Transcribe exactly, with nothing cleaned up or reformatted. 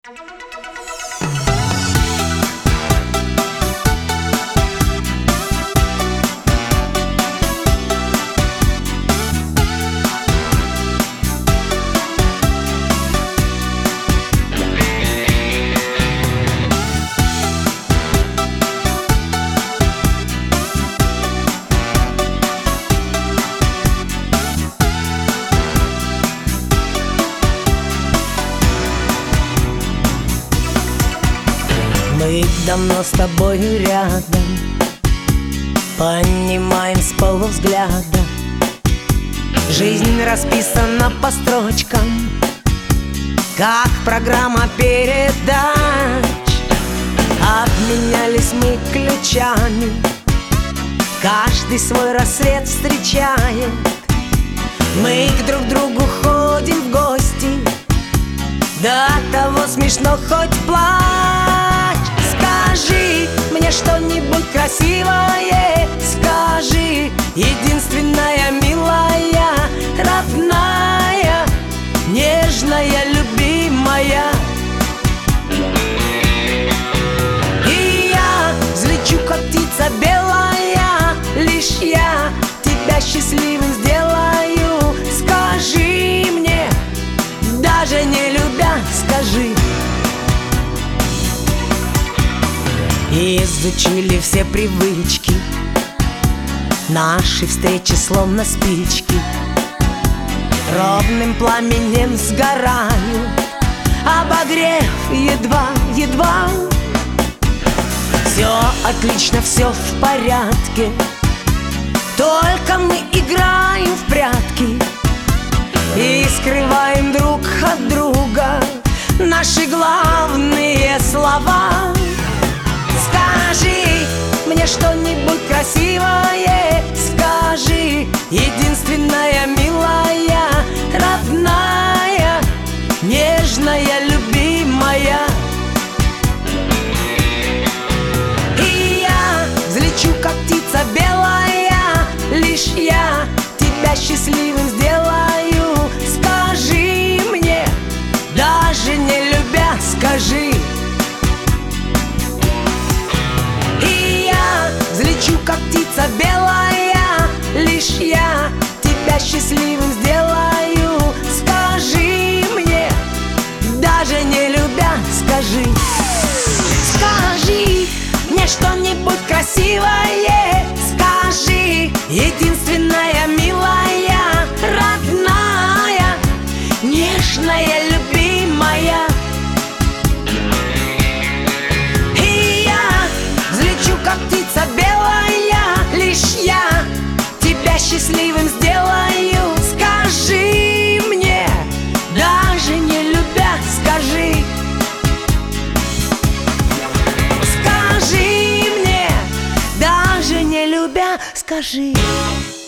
Мы давно с тобой рядом, понимаем с полувзгляда. Жизнь расписана по строчкам, как программа передач. Обменялись мы ключами, каждый свой рассвет встречает. Мы к друг другу ходим в гости, до того смешно хоть плачь. Скажи мне что-нибудь красивое, скажи, единственная, милая, родная, нежная, любимая. И я взлечу, как птица белая, лишь я тебя счастливым сделаю. Скажи мне, даже не любя, скажи. Изучили все привычки, наши встречи словно спички, ровным пламенем сгораю, обогрев едва-едва. Все отлично, все в порядке, только мы играем в прятки и скрываем друг от друга наши главные слова. Скажи мне что-нибудь красивое, скажи, единственная, милая, родная, нежная, любимая. И я взлечу, как птица белая, лишь я тебя счастливым сделаю. Скажи мне, даже не любя, скажи. Взлечу, как птица белая, лишь я тебя счастливым сделаю. Скажи мне, даже не любя, скажи. Скажи мне что-нибудь красивое, скажи, единственная, милая, родная, нежная, любимая. И я взлечу, как птица белая, лишь я тебя счастливым сделаю. Скажи мне, даже не любя, скажи. Скажи мне, даже не любя, скажи.